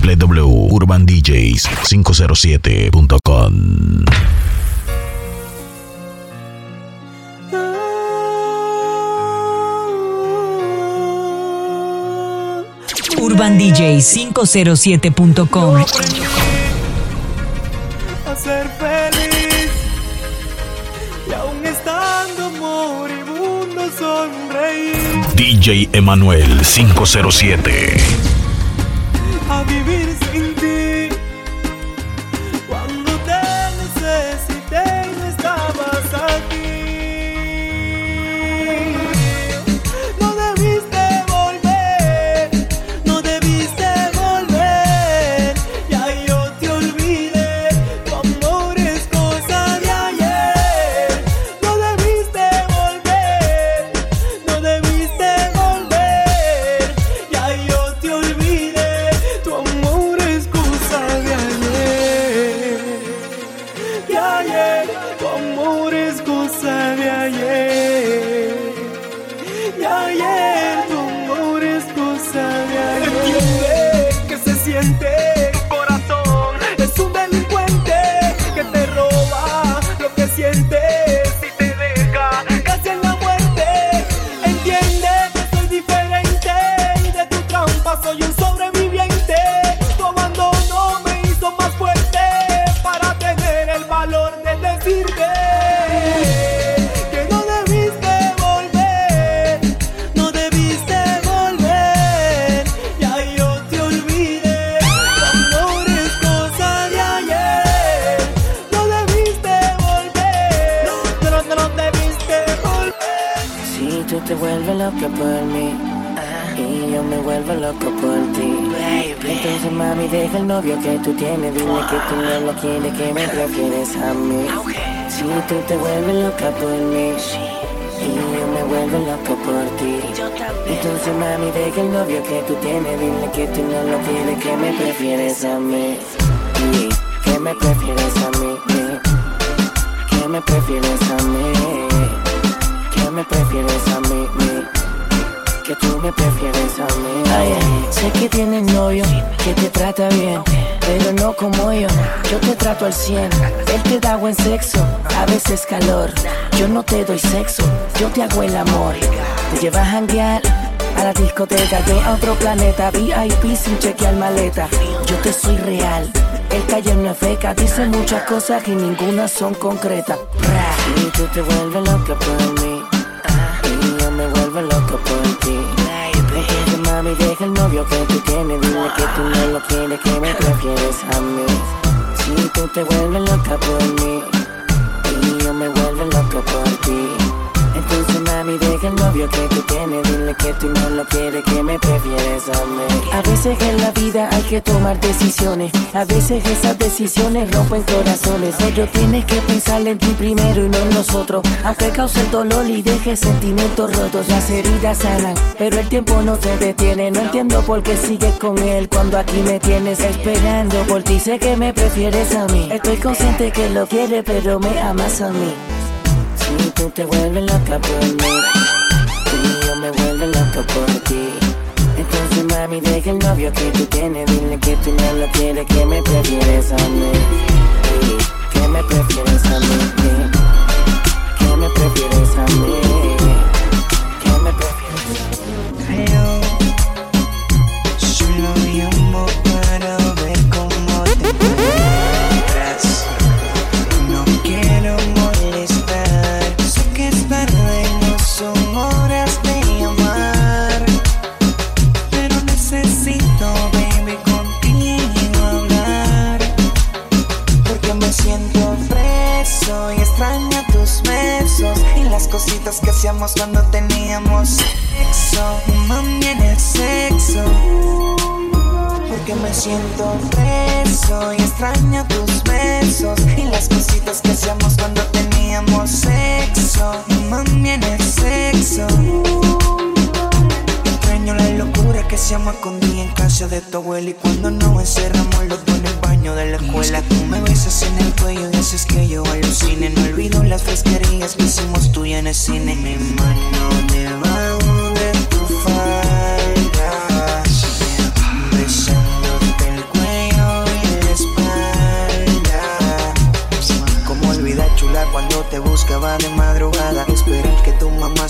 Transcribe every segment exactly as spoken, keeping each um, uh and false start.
w w w punto urban d j s cinco cero siete punto com. urban d j cinco cero siete punto com. A ser feliz y aún estando moribundo sonreír. D J Emanuel cinco cero siete. A vivir sin ti cuando te necesité y no estabas aquí. No debiste volver, no debiste volver. Ya yo te olvidé, tu amor es cosa de ayer. No debiste volver, no debiste volver. Ya yo te olvidé, tu amor es cosa de ayer. De ayer, tu amor es cosa de ayer. De ayer, tu amor es cosa de ayer. Entiende que se siente el corazón. Es un delincuente que te roba lo que sientes y te deja casi en la muerte. Entiende que soy diferente y de tu trampa soy un sobreviviente. Tu abandono me hizo más fuerte para tener el valor de decirte que no debiste volver, no debiste volver. Ya yo te olvidé, tu amor es cosa de ayer. No debiste volver, no, no, no, no debiste volver. Si tú te vuelves loca por mí y yo me vuelvo loco por ti, entonces mami deja el novio que tú tienes, dile que tú no lo quieres, que me prefieres a mí. Si tú te vuelves loca por mí y yo me vuelvo loco por ti, entonces mami deja el novio que tú tienes, dile que tú no lo quieres, que me prefieres a mí. Y que me prefieres a mí, que me prefieres a mí, que me prefieres a mí, que tú me prefieres a mí. Ay, ay, sé que tienes novio que te trata bien, pero no como yo. Yo te trato al cien. Él te da buen sexo, a veces calor. Yo no te doy sexo, yo te hago el amor. Te llevas a janguear a la discoteca, yo a otro planeta, V I P sin chequear maleta. Yo te soy real, el taller no es feca. Dice muchas cosas y ninguna son concretas. Y tú te vuelves loca por mí y yo me vuelvo loco por ti. Entonces mami deja el novio que tú tienes, dile que tú no lo quieres, que me prefieres a mí. Si tú te vuelves loca por mí y yo me vuelvo loco por ti, entonces mami deja el novio que tú tienes, dile que tú no lo quieres, que me prefieres a mí. A veces en la vida hay que tomar decisiones, a veces esas decisiones rompen corazones. Pero tienes que pensar en ti primero y no en nosotros, aunque cause el dolor y deje sentimientos rotos. Las heridas sanan, pero el tiempo no se detiene. No entiendo por qué sigues con él cuando aquí me tienes esperando por ti. Sé que me prefieres a mí, estoy consciente que lo quieres, pero me amas a mí. Si tú te vuelves loca por mí y yo me vuelvo loco por ti, entonces mami deja el novio que tú tienes, dile que tú no lo quieres, que me prefieres a mí, que me prefieres a mí, que me prefieres a mí, que me prefieres a mí. Solo llamo para ver cómo te encuentras. No quiero molestar, sé que es tarde, no son horas de llamar, pero necesito, baby, contigo hablar, porque me siento preso y extraño tus besos y las cositas que hacíamos cuando teníamos sexo. Mami, en el sexo, porque me siento preso y extraño tus besos y las cositas que hacíamos cuando teníamos sexo. Mami, en el sexo, extraño la locura que hacíamos escondida en casa de tu abuela y cuando nos encerramos los dos en el baño de la escuela. Tú me besas en el cuello y haces que yo alucine. No olvido las fresquerías que hicimos tú y en el cine. Mi mano debajo de tu falda, besándote el cuello.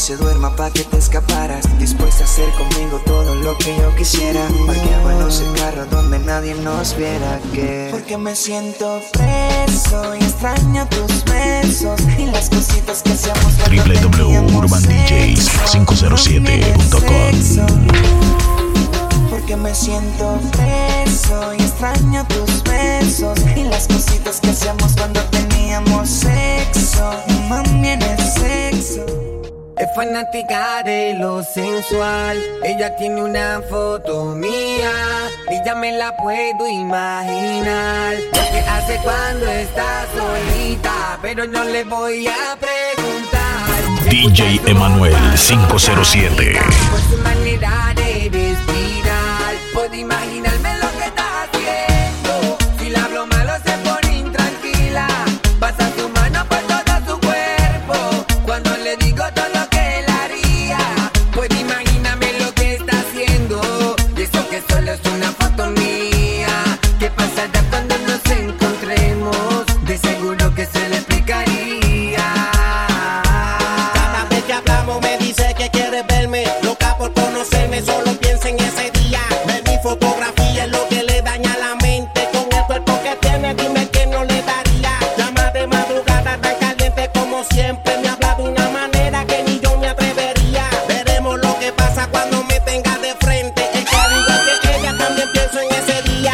se duerma pa' que te escaparas. Dispuesta a hacer conmigo todo lo que yo quisiera. Parqueábamos el carro donde nadie nos viera. Que porque me siento preso y extraño tus besos y las cositas que hacíamos cuando w w w punto teníamos urban d js cinco cero siete punto com. Porque me siento preso y extraño tus besos y las cositas que hacíamos cuando teníamos sexo. Mami, en el sexo. Es fanática de lo sensual. Ella tiene una foto mía y ya me la puedo imaginar. Lo que hace cuando está solita, pero no le voy a preguntar. D J Emanuel cinco cero siete. Por su manera de respirar, puedo imaginarme lo que está haciendo. Si le hablo malo se pone intranquila, pasa su mano por todo su cuerpo. Cuando le digo todo lo que él haría, puedo imaginarme lo que está haciendo. Y eso que solo es una foto mía. ¿Qué pasará cuando nos encontremos? De seguro que se le explicaría. Cada vez que hablamos me dice que quiere verme, loca por conocerme, solo piensa en ese día. Ver mi fotografía es lo que le daña la mente. Con el cuerpo que tiene, dime que no le daría. Llama de madrugada tan caliente como siempre. Me habla de una manera que ni yo me atrevería. Veremos lo que pasa cuando me tenga de frente. Es que al igual que ella también pienso en ese día.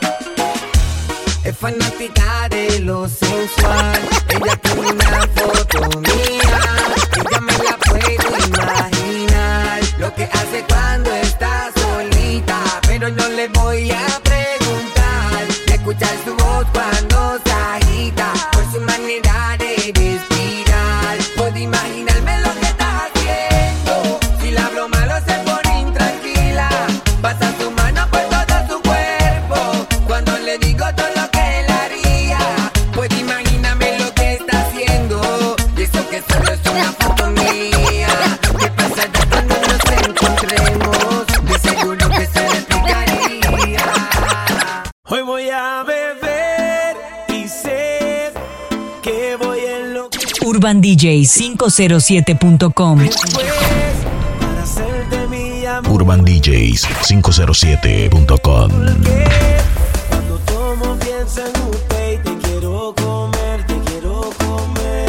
Es fanática de lo sensual. Ella tiene una foto mía y ya me la puedo imaginar. Lo que hace cuando está solita, pero no le voy a preguntar. De escuchar su voz cuando se agita, por su manera de respirar, puedo imaginarme lo que está haciendo. Si le hablo malo se pone intranquila, pasa su mano por todo su cuerpo. Cuando le digo todo lo que él haría, puedo imaginarme lo que está haciendo. Y eso que solo es una foto mía. ¿Qué pasará cuando nos encontremos? De seguro que se le explicaría. Hoy voy a beber y sé que voy en lo que urban d j cinco cero siete punto com. después para hacerte mi amor. urban d js cinco cero siete punto com. Que cuando tomo pienso en usted y te quiero comer, te quiero comer.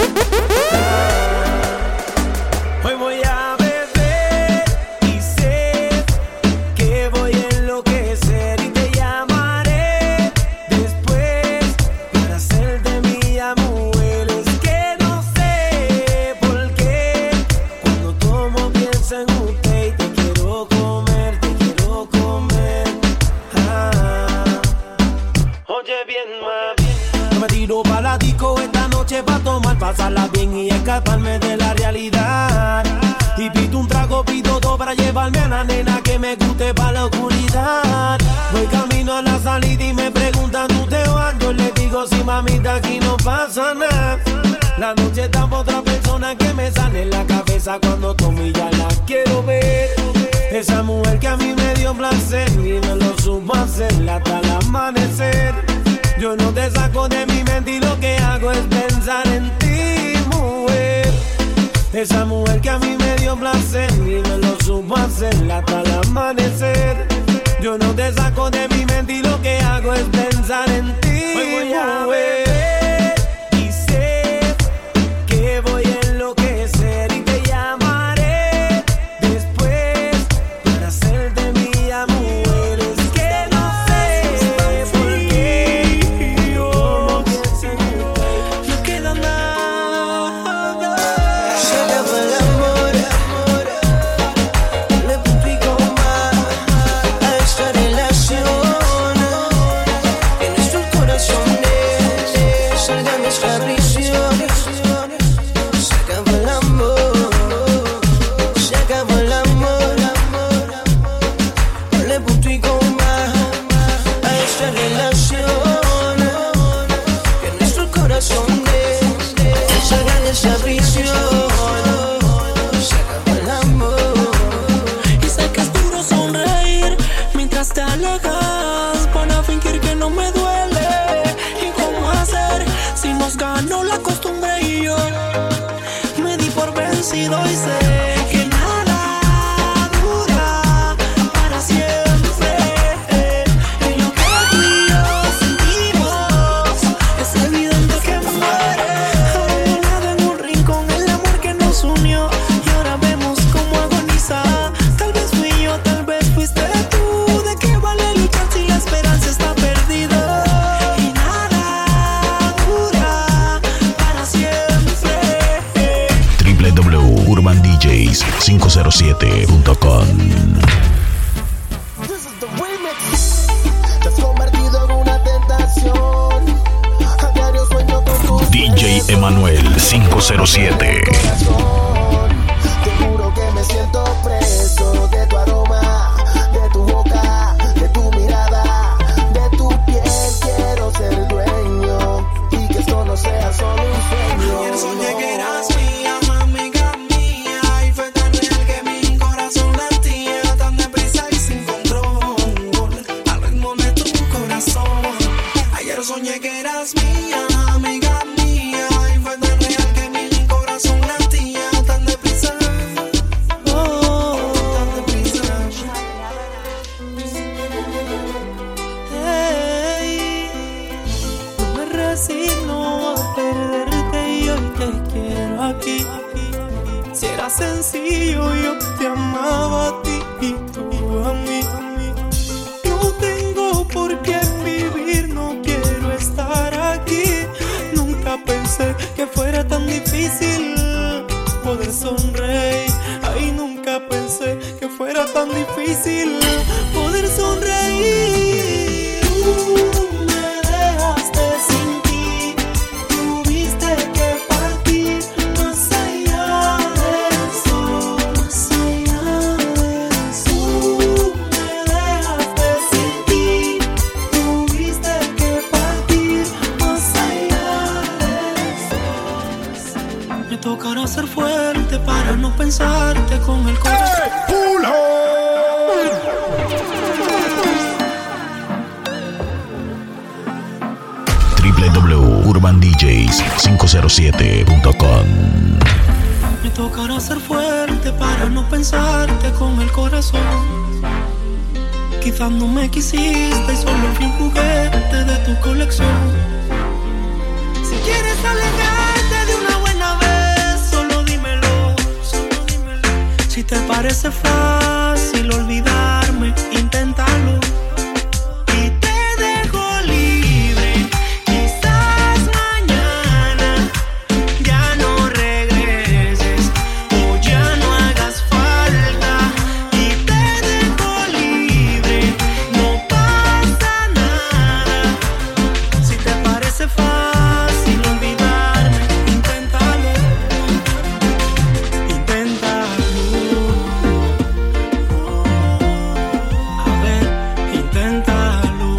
Ah, hoy voy a beber y sé que voy a enloquecer y te llamaré después para hacerte mi amor. Es que no sé por qué cuando tomo pienso en usted y te quiero comer, te quiero comer. Ah, oye bien, mami, yo me tiro pa' la disco esta noche pa' tomar, pasarla bien y escaparme de la realidad. Y pido un trago, pido dos para llevarme a la nena que me guste pa' la oscuridad. Voy camino a la salida y me preguntan, ¿tú te vas? Yo le digo, sí, mamita, aquí no pasa nada. La noche está pa' otra persona que me sale en la cabeza cuando tomo y ya la quiero ver. Esa mujer que a mí me dio placer y me lo supo hacer hasta el amanecer. Yo no te saco de mi mente y lo que hago es pensar en ti, mujer. Esa mujer que a mí me dio placer y me lo supo hacer hasta el amanecer. Yo no te saco de mi mente y lo que hago es pensar en ti, hoy voy a beber y sé que voy a enloquecer y te llamaré después para hacerte mi amor. Es que no sé por qué yo pienso en usted, no queda nada. Se acabó el amor, le punto y coma a esta relación. Que nuestros corazones salgan de esta prisión. Se acabó el amor, se acabó el amor, le punto y coma a esta relación. Que nuestros corazones salgan de esta prisión. Se acabó el amor. Y sé que es duro sonreír mientras te alejas para fingir que no me duele. ¿Y cómo hacer si nos ganó la costumbre y yo me di por vencido y sé siete punto com. Te has convertido en una tentación. A diario sueño con tu D J Emanuel cinco cero siete. Te juro que me siento preso de tu aroma, de tu boca, de tu mirada, de tu piel. Quiero ser dueño y que esto no sea solo un sueño. Ayer soñé que eras mía, amiga mía, y fue tan real que mi corazón latía tan deprisa y sin control, al ritmo de tu corazón. Ayer soñé que eras mía, amiga mía, y fue tan real que mi corazón latía tan deprisa, oh, tan deprisa. Hey, no me resigno a perderte y hoy te quiero aquí. Si era sencillo yo te amaba a ti y tú a mí. No tengo por qué vivir, no quiero estar aquí. Nunca pensé que fuera tan difícil poder sonreír. Ay, nunca pensé que fuera tan difícil poder sonreír. Tú me dejaste sin ti, tuviste que partir más allá de eso, más allá de eso. Tú me dejaste sin ti, tuviste que partir más allá de eso. Me tocará ser fuerte para no pensarte con el corazón. w w w punto urban d js cinco cero siete punto com. Me tocará ser fuerte para no pensarte con el corazón. Quizás no me quisiste y solo fui un juguete de tu colección. Si quieres alejarte de una buena vez, solo dímelo, solo dímelo. Si te parece fácil olvidarme, inténtalo. Y te dejo libre. Quizás mañana ya no regreses o ya no hagas falta. Y te dejo libre, no pasa nada. Si te parece fácil olvidarme, inténtalo, inténtalo. A ver, inténtalo.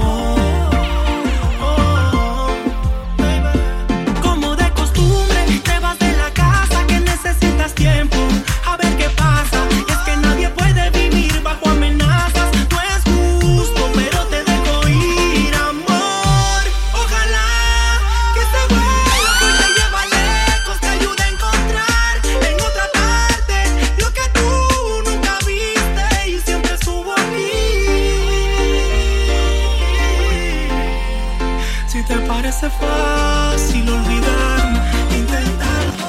Oh, baby. Como de costumbre, te vas de la casa que necesitas tiempo. A ver qué pasa. Es que nadie puede vivir bajo amenazas. No es justo, pero te dejo ir, amor. Ojalá que este vuelo que te lleva lejos te ayude a encontrar en otra parte lo que tú nunca viste y siempre estuvo aquí. Si te parece fácil olvidarme, inténtalo.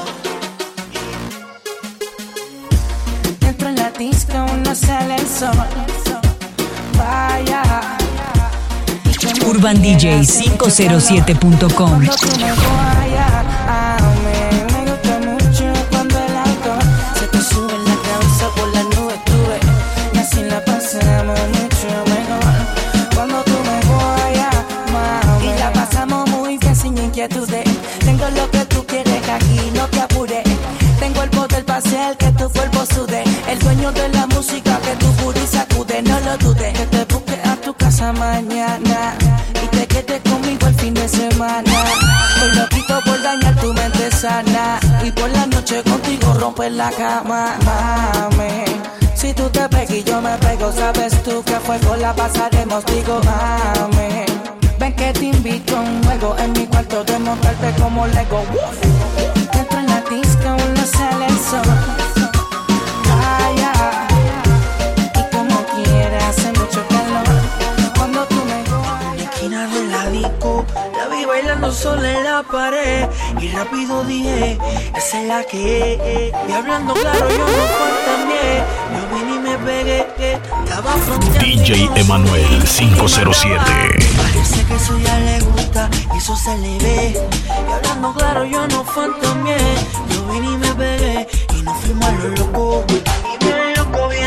Dentro en la disco no sale el sol. Vaya. urban d j cinco cero siete punto com. Cuando tú me vayas, a mí me gusta mucho cuando el alcohol se te sube en la cabeza por las nubes, tuve. Y así la pasamos mucho mejor. Cuando tú me vayas, mami, y la pasamos muy bien sin inquietudes. Tengo lo que tú quieres aquí, no te apures. Tengo el poder para hacer que tu cuerpo sude. El dueño de la música que tu booty sacude, no lo dudes. Que te busque a tu casa mañana y te quedes conmigo el fin de semana. Estoy loquito por dañar tu mente sana y por la noche contigo romper la cama, mami. Si tú te pegas y yo me pego, sabes tú que a fuego la pasaremos, digo, mami. Ven que te invito a un juego en mi cuarto de montarte como Lego. Dentro en la disco no sale el sol. Vaya. Y como quieras, hace mucho calor. Cuando tú me vayas. En la esquina de la disco, la vi bailando sola en la pared. Y rápido dije, esa es la que es. Y hablando claro, yo no fantameé. Yo vine y me pegué, estaba fronteando. D J Emanuel cinco cero siete. Parece que eso ya le gusta, y eso se le ve. Y hablando claro, yo no fantameé. Yo vine y me pegué, y nos fuimos a lo loco. Y me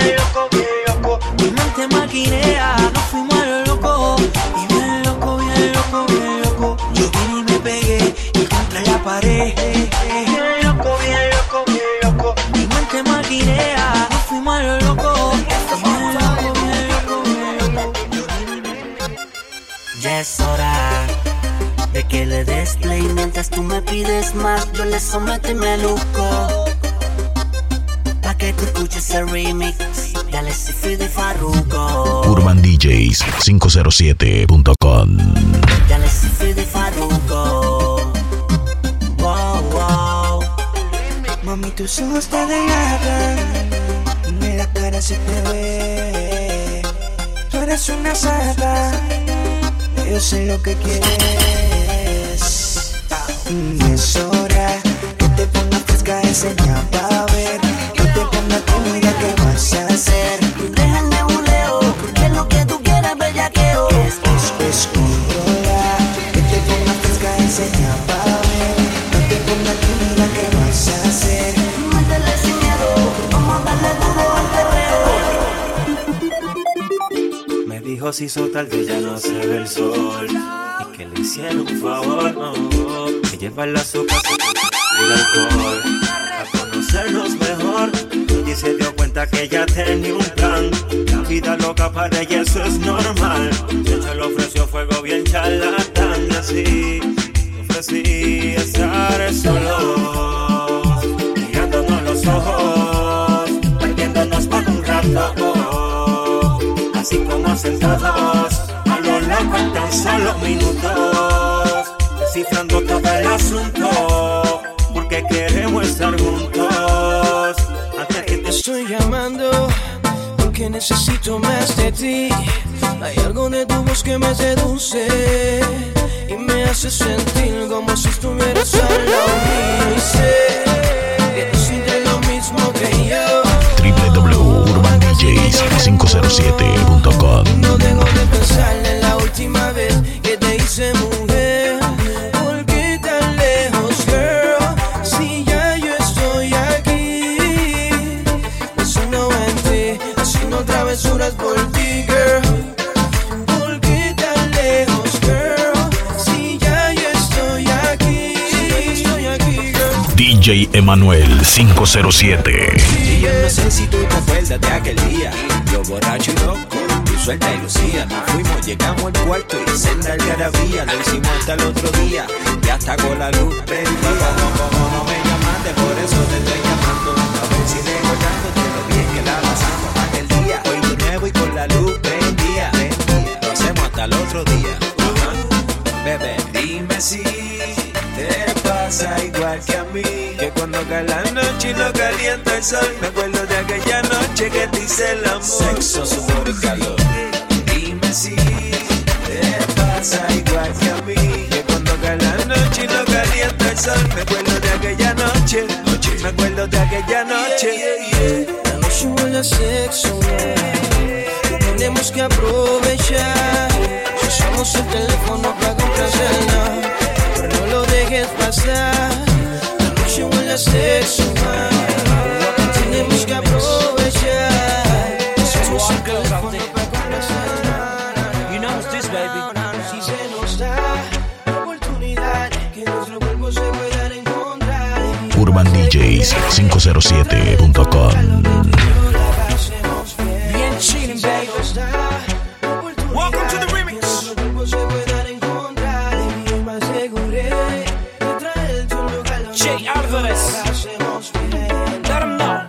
bien loco, bien loco. Mi mente maquinea, nos fuimos a lo loco. Y bien loco, bien loco, bien loco. Yo vine y me pegué y contra la pared. Bien loco, bien loco, bien loco. Mi mente maquinea, nos fuimos a lo loco. Bien loco, bien loco, bien loco. Ya es hora de que le des play mientras tú me pides más. Yo le someto y me luco pa' que tú escuches el remix. Dale Sifi de Farruko. Urban D Js cinco cero siete punto com. Dale Sifi de Farruko. Wow, wow. Mami, tus ojos te delatan, en la cara se te ve. Tú eres una santa, yo sé lo que quieres. Es hora que te pongas fresca, enseña pa' ver. Que te pongas tímida, ¿qué vas a hacer? Deja el nebuleo, porque es lo que tú quieres, bellaqueo. Es, es, es controla. Que te pongas fresca, enseña pa' ver. No te pongas tímida, ¿qué vas a hacer? Métele sin miedo, vamos a darle duro al perreo. Me dijo si hizo tarde ya no se ve el sol y que le hicieron un favor, no, que llevarla a su casa y el alcohol a conocernos mejor. Y se dio cuenta que ella tenía un plan. La vida loca para ella eso es normal. De hecho le ofreció fuego bien charlatán. Y así ofrecí estar solo, mirándonos los ojos, perdiéndonos por un rato, así como sentados a lo largo en tan solo minutos, descifrando todo el asunto, porque queremos estar juntos. Antes que te estoy llamando porque necesito más de ti. Hay algo de tu voz que me seduce y me hace sentir como si estuvieras al lado mío. Y sé que tú sientes lo mismo que yo. w w w punto urban d js cinco cero siete punto com. No dejo de pensar en la última vez que te hice mujer. ¿Por qué tan lejos, girl? Si ya yo estoy aquí, pensando en ti, haciendo travesuras por ti, girl. ¿Por qué tan lejos, girl? Si ya yo estoy aquí, si ya yo estoy aquí, girl. D J Emanuel cinco cero siete. Y yo no sé si tú te acuerdas de aquel día, yo borracho y loco, tú suelta y lucía. Nos fuimos, llegamos al cuarto y senda algarabía. Lo hicimos hasta el otro día, ya está con la luz prendida. No, como no me llamaste, por eso te estoy llamando. A ver si recordándote lo bien que la pasamos aquel día. Hoy de nuevo y con la luz prendida. Lo hacemos hasta el otro día. Uh-huh. Bebé, dime si te pasa igual que a mí, que cuando cae la noche y lo calienta el sol, me acuerdo de aquella noche que te hice el amor. Sexo, sudor y calor. Dime si te pasa igual que a mí, que cuando cae la noche y lo calienta el sol, me acuerdo de aquella noche, noche. Me acuerdo de aquella noche. Yeah, yeah, yeah. La noche huele a sexo, yeah. Tenemos que aprovechar. Usamos el teléfono para complacerla, pero no lo dejes pasar. La noche huele a sexo, man. Tenemos que aprovechar. Usamos el teléfono para complacerla. You know what's this, baby? Si se nos da la oportunidad que nuestro cuerpo se pueda encontrar. urban d js cinco cero siete punto com. Bien chilling, baby. Welcome to the remix. Jay Alvarez. Let him know.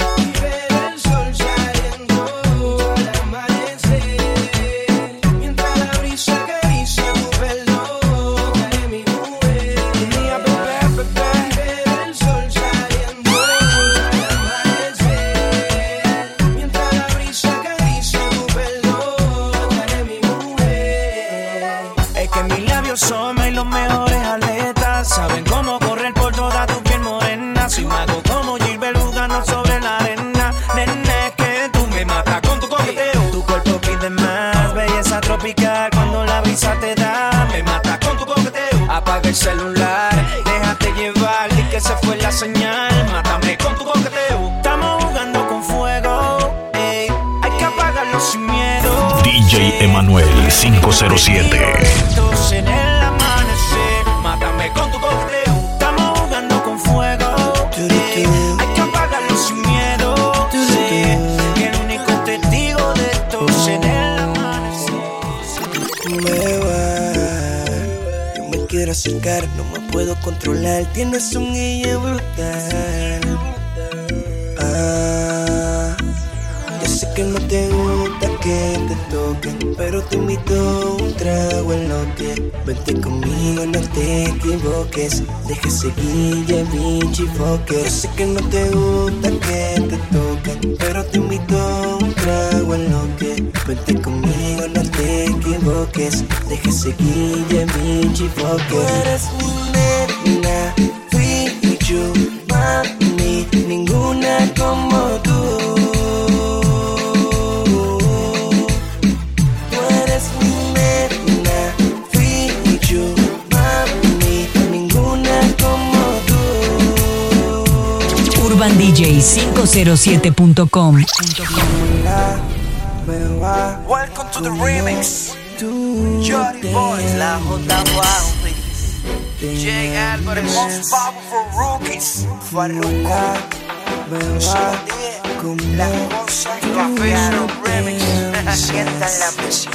Cuando la brisa te da, me mata con tu coqueteo. Apaga el celular, déjate llevar, di que se fue la señal. Mátame con tu coqueteo. Estamos jugando con fuego, eh. Emanuel cinco cero siete. En el amanecer, mátame con tu correo. Estamos jugando con fuego. eh, Hay que apagarlo sin miedo. Sé que el único testigo de esto es en el amanecer. Me va, yo me quiero acercar, no me puedo controlar. Tienes un guillo brutal. Ah, yo sé que no te gusta que te toquen, pero te invito a un trago en lo que vente conmigo, no te equivoques. Deja seguir ya bichi foque. Yo sé que no te gusta que te toquen, pero te invito a un trago en lo que vente conmigo, no te equivoques. Deja seguir ya bichi foque. Tú eres mi nena, free you, mami, ninguna como tú. urban d j cinco cero siete punto com. Welcome to the remix. Jody Boys, la J Wow, Jay Álvarez, most powerful rookies. Farruko, la cosa Rafael remix. Sientan la presión.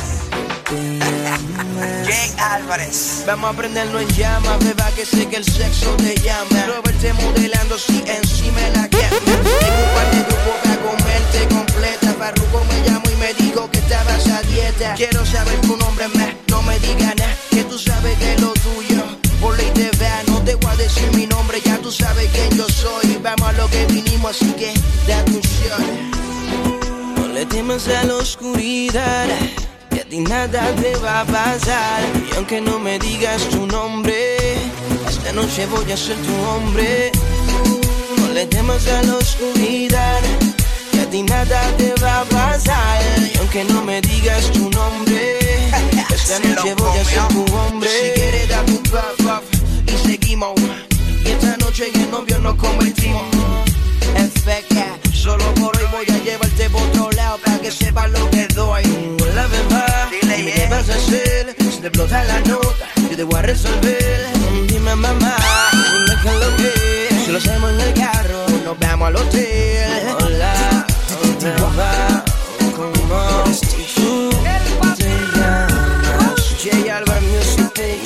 Jay Álvarez. Vamos a prenderlo en llama, beba, que sé que el sexo te llama. Robert modelando si encima la cama. Tengo un par de grupos para comerte completa. Farruko me llamó y me dijo que estabas a dieta. Quiero saber tu nombre más, no me digas nada, que tú sabes que es lo tuyo. Por ley te vea, no te voy a decir mi nombre, ya tú sabes quién yo soy. Vamos a lo que vinimos, así que date un shot. No le temas a la oscuridad, que a ti nada te va a pasar. Y aunque no me digas tu nombre, esta noche voy a ser tu hombre. No le temas a la oscuridad, que a ti nada te va a pasar. Y aunque no me digas tu nombre, esta noche voy a ser tu hombre. Si quieres dar tu puff, puff, y seguimos. Y esta noche en el novio nos convertimos. F K, solo por hoy voy a llevarte por otro lado, para que sepas lo que doy. Hola beba, dile ¿qué yeah. vas a hacer? Si te explota la nota, yo te voy a resolver. Dime mamá, dime qué es lo que. Si lo hacemos en el carro, nos vamos al hotel. Hola, beba, ¿cómo tú te llamas? Jay Álvarez Music te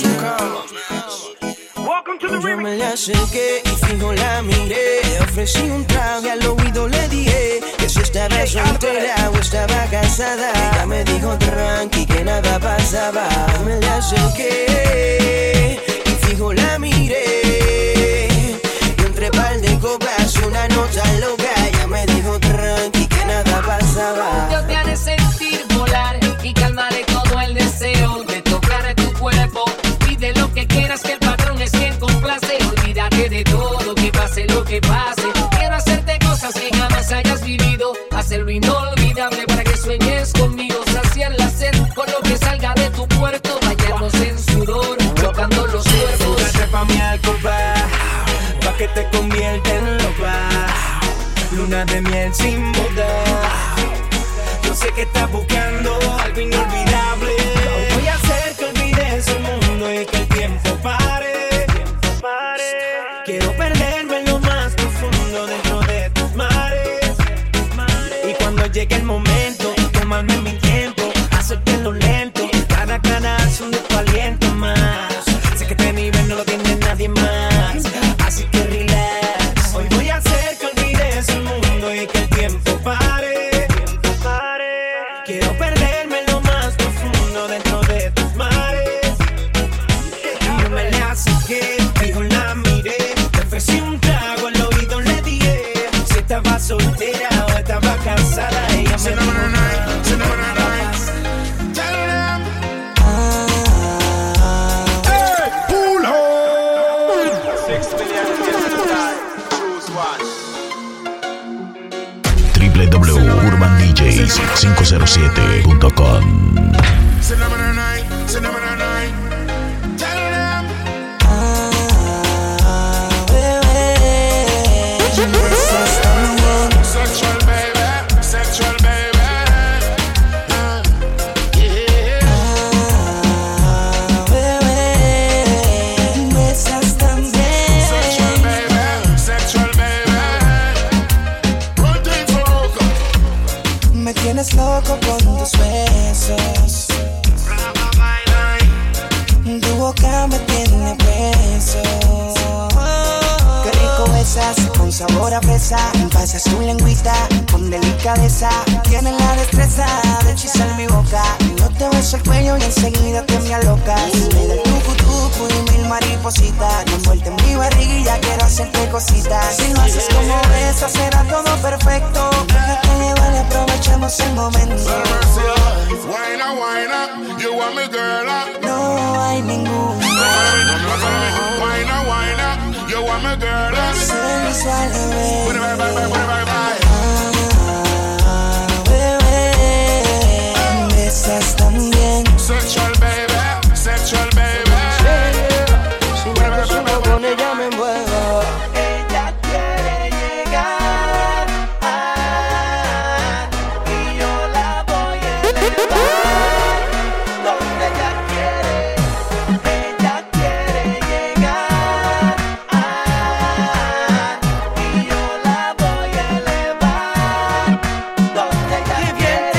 Yo me le acerqué y fijo la miré. Le ofrecí un trago y al oído le dije que si estaba soltera o estaba casada. Ella me dijo tranqui que nada pasaba. Me le acerqué y fijo la miré. Y entre par de copas una nota loca. Ella me dijo tranqui que nada pasaba. Yo te haré sentir volar y calmaré todo el deseo de tocar tu cuerpo. Pide lo que quieras, que el patrón es quien complace. Olvídate de todo, que pase lo que pase. Quiero hacerte cosas que jamás hayas vivido, hacerlo inolvidable para que sueñes conmigo. Saciar la sed con lo que salga de tu puerto. Bañarnos en sudor, chocando los cuerpos. Súbete pa' mi alcoba, pa' que te convierta en loca. Luna de miel sin boda. Yo sé que estás buscando algo inolvidable. Voy a hacer que olvides el mundo y que el tiempo pare. Quiero perderme en lo más profundo dentro de tus mares. Y cuando llegue el momento, tomarme mi tiempo, hacértelo lento. Cada canal son de tu aliento más. Sé que este nivel no lo tiene nadie más, así que relax. Hoy voy a hacer que olvides el mundo y que el tiempo pare. Quiero perderme en lo más profundo dentro de tus mares. Y yo me la acerqué, fijo la miré. Te ofrecí un trago, al oído le dije si estaba soltera o estaba casada. Ella me dijo w w w punto urban d j cinco cero siete punto com. Sexual baby, sexual baby. Uh, yeah. sabor a fresa. Pasas tu lengüita con delicadeza. Tienes la destreza de hechizar mi boca. Yo te beso el cuello y enseguida te me alocas. Me da el tucu tucu y mil maripositas. Me envuelta en mi barriga y ya quiero hacerte cositas. Si lo haces como esa será todo perfecto. Déjate llevar y aprovechemos el momento. Wine up, wine up, you want me girl up. No hay ningún Wine up, wine up, you want me girl up. sensual, Bye, bye, bye, bye, bye, bye. Ah, bebé, besas también. Sexual baby, sexual baby. Si me acostumbro con ella me envuelvo. Ella quiere llegar ah, y yo la voy a elevar. Donde ella quiere, ella quiere llegar ah, y yo la voy a elevar. Donde ella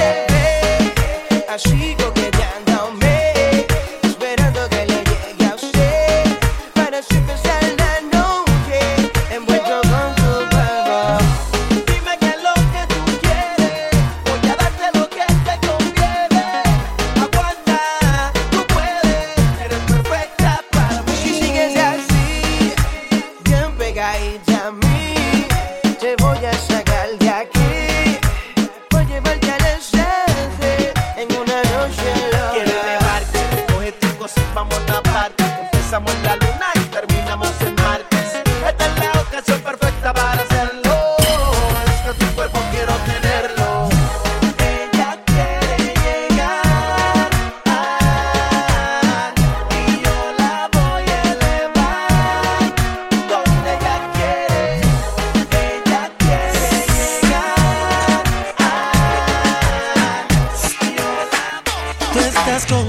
quiere, así coqueteándome, esperando que le llegue a usted para así empezar la noche envuelto con tu cuerpo. Dime qué es lo que tú quieres, voy a darte lo que te conviene. Aguanta, tú puedes, eres perfecta para mí. Si sigues así, bien pegadita a mí, te voy a sacar de aquí. Voy a llevarte al estrés en una noche loca. Quiero elevarte, coge tus cosas, vamos a parte. Empezamos en la luna y terminamos en Marte. Esta es la ocasión perfecta para hacerlo. Es que tu cuerpo quiero tenerlo. Ella quiere llegar ah, y yo la voy a elevar. Donde ella quiere, ella quiere llegar ah, y yo la voy. Tú estás con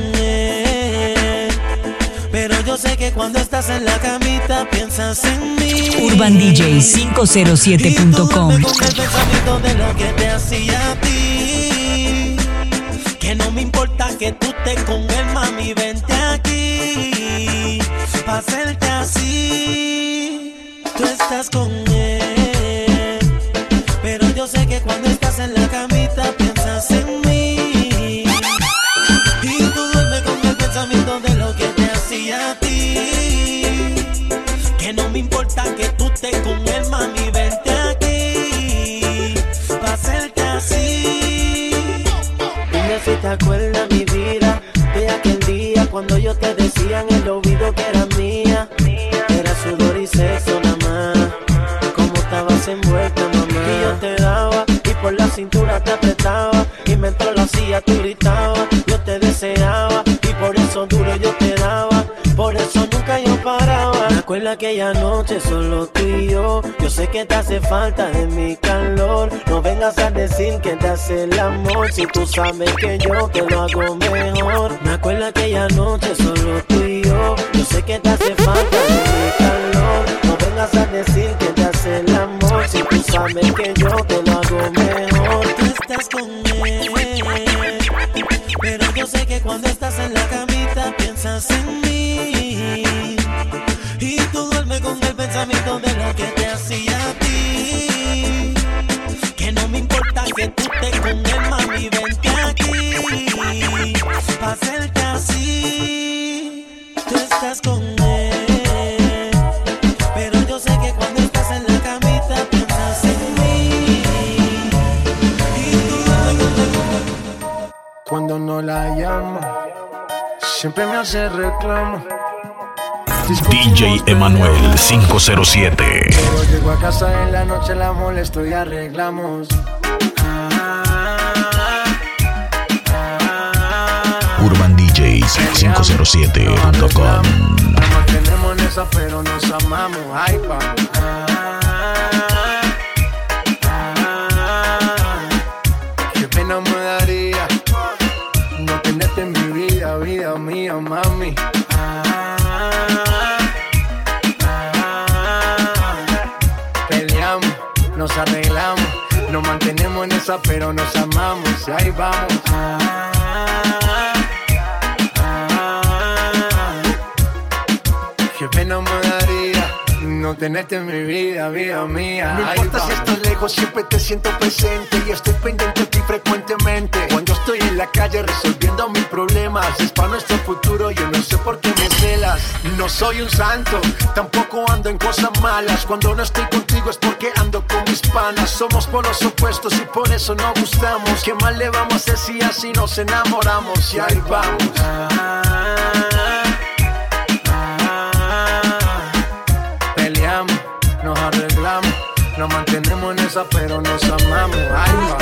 él, pero yo sé que cuando estás en la camita piensas en mí. urban d j cinco cero siete punto com. Y tú duermes con el pensamiento de lo que te hacía a ti. Que no me importa que tú estés con él, mami, vente aquí pa' hacerte así. Tú estás con él, pero yo sé que cuando estás en la camita piensas en mí. Y tú duermes con el pensamiento de lo que te hacía a ti. Que no me importa que tú estés con él, mami, vente aquí pa' hacerte así. Dime si te acuerdas, mi vida, de aquel día cuando yo te decía en el oído que era mía. Era sudor y sexo nada más. Como estabas envuelta, mamá. Y yo te daba y por la cintura te apretaba. Y mientras lo hacía tú gritabas. Yo te deseaba y por eso duro yo te daba. Por eso nunca yo paraba. Me acuerdo aquella noche solo tú y yo. Yo sé que te hace falta de mi calor. No vengas a decir que te hace el amor si tú sabes que yo te lo hago mejor. Me acuerdo aquella noche solo tú y yo. Yo sé que te hace falta de mi calor. No vengas a decir que te hace el amor si tú sabes que yo te lo hago mejor. Tú estás con él, pero yo sé que cuando estás en la camita piensas en mí. Y tú duermes con el pensamiento de lo que te hacía a ti. Que no me importa que tú estés con él, mami, vente aquí pa' hacerte así. Tú estás con él, pero yo sé que cuando estás en la camita piensas en mí. Y tú duermes con el... Cuando no la llamo, siempre me hace reclamo. D J Emanuel cinco cero siete. Pero llego a casa en la noche, la molesto y arreglamos. urban d j cinco cero siete punto com. Nos mantenemos en esa, pero nos amamos. Ay, vamos. Qué pena me daría no tenerte en mi vida, vida mía, mami. Peleamos, nos arreglamos, nos mantenemos en esa, pero nos amamos. Y ahí vamos. Qué pena me daría no tenerte en mi vida, vida mía. No Ahí importa va. si estás lejos, siempre te siento presente y estoy pendiente de ti frecuentemente. Cuando estoy en la calle resolviendo mis problemas, es para nuestro futuro, yo no sé por qué me celas. No soy un santo, tampoco ando en cosas malas. Cuando no estoy contigo es porque ando con mis panas. Somos polos opuestos y por eso nos gustamos. ¿Qué más le vamos a hacer si así nos enamoramos? Y ahí vamos. Ah, ah, peleamos, nos arreglamos, nos mantenemos en esa pero nos amamos. Ahí va.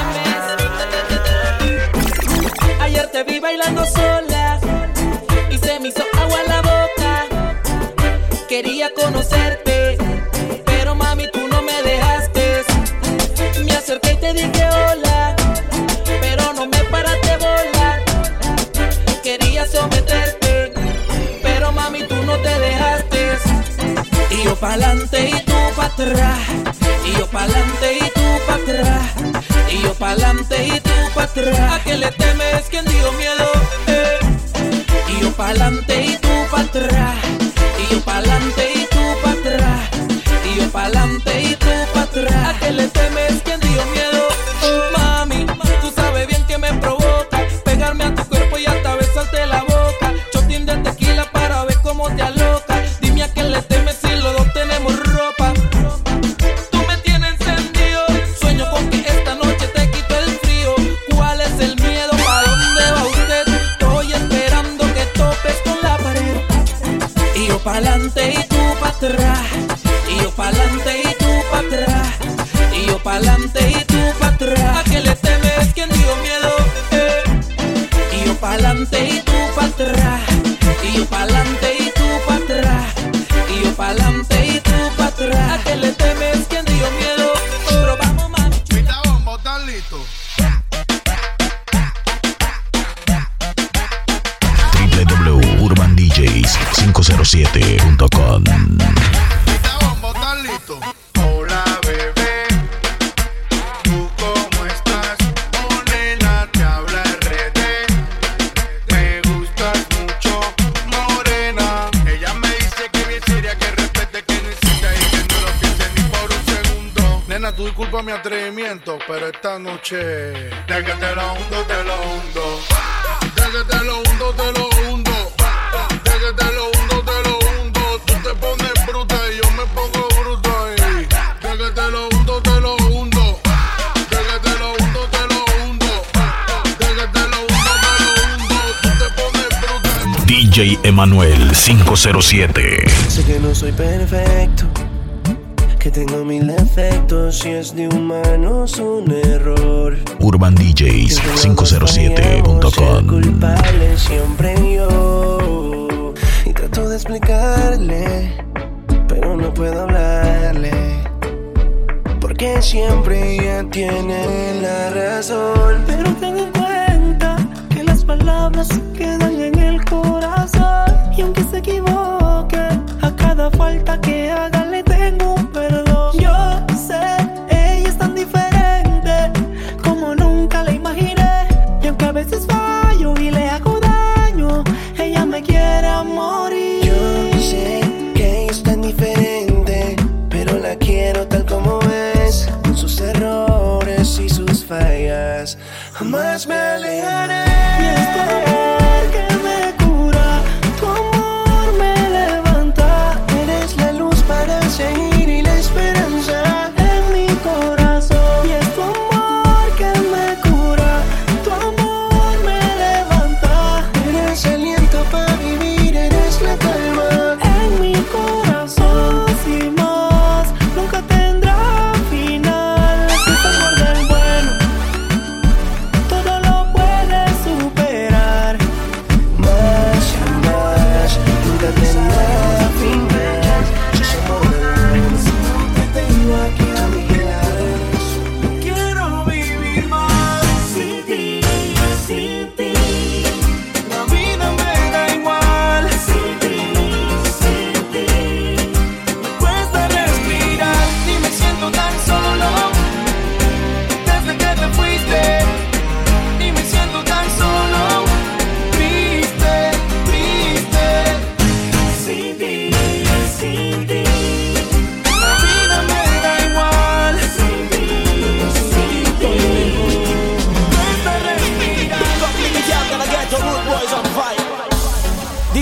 Ayer te vi bailando sola y se me hizo agua en la boca. Quería conocerte, pero mami tú no me dejaste. Me acerqué y te dije hola, pero no me paraste bola. Quería someterte, pero mami tú no te dejaste. Y yo pa'lante y tú pa' atrás, y yo pa'lante y tú pa' atrás, y yo pa'lante y tú pa' atrás. ¿A qué le temes? ¿Quién dio miedo? Eh. Y yo pa'lante y tú pa' atrás, y yo pa'lante y tú pa' atrás, y yo pa'lante y tú pa' atrás. ¿A qué le temes? ¿Quién dio miedo? Oh, mami, tú sabes bien que me provoca pegarme a tu cuerpo y hasta besarte la boca. Chotín de tequila para ver cómo te aloca. Dime a qué le temes si los dos tenemos ropa. Tú me tienes encendido, sueño con que esta noche te quito el frío. ¿Cuál es el miedo? ¿Para dónde va usted? Estoy esperando que topes con la pared. Y yo pa'lante y tú pa' atrás, y yo pa'lante y tú pa' atrás, y yo pa'lante y tú pa' atrás. ¿A qué le temes? ¿Quién dio miedo? Eh. Y yo pa'lante y tú pa' atrás, y yo pa'lante y tú pa' atrás, y yo pa'lante y tú pa' atrás. ¿A qué le temes? ¿Quién dio miedo? Pero vamos, mami. Mira, bombo, ¿están listos? w w w punto urban d js cinco cero siete punto com. Mira, bombo, ¿están listos? Hola, bebé. ¿Tú cómo estás? Morena, te habla R D. Me gustas mucho, morena. Ella me dice que bien seria, que respete, que no insista y que no lo piense ni por un segundo. Nena, tú disculpa mi atrevimiento, pero esta noche de que te lo hundo, te lo hundo. De que te lo hundo, te lo hundo. De que te lo hundo, te lo hundo. Tú te pones bruta y yo me pongo bruto ahí. De que te lo hundo, te lo hundo. De que te lo hundo, te lo hundo. De que te lo hundo, te lo hundo. Tú te pones bruta. D J Emanuel cinco cero siete. Sé que no soy perfecto, que tengo mil defectos y es de humanos un error. urban d js cinco cero siete punto com. Culpable siempre yo y trato de explicarle, pero no puedo hablarle porque siempre ella tiene la razón. Pero ten en cuenta que las palabras se quedan en el corazón. Y aunque se equivoque, a cada falta que haga le tengo un perdón. Yo sé, ella es tan diferente como nunca la imaginé. Y aunque a veces fallo y le hago daño, ella me quiere a morir. Yo sé que ella es tan diferente, pero la quiero tal como es, con sus errores y sus fallas. Jamás me alejaré. Y es tu amor que me cura, tu amor me levanta. Eres la luz para seguir y la esperanza en mi corazón. Y es tu amor que me cura, tu amor me levanta. Eres aliento para vivir, eres la calma en mi corazón. Si más nunca tendrá final. Si es amor del bueno, todo lo puedes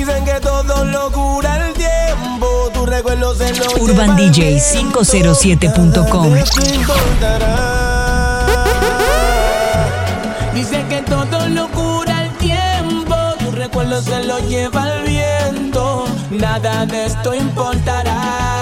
Dicen que todo lo cura el tiempo, tus recuerdos se los Urban D J cinco cero siete punto com. Dice que todo lo cura el tiempo, tus recuerdos se los lleva el viento, nada de esto importará.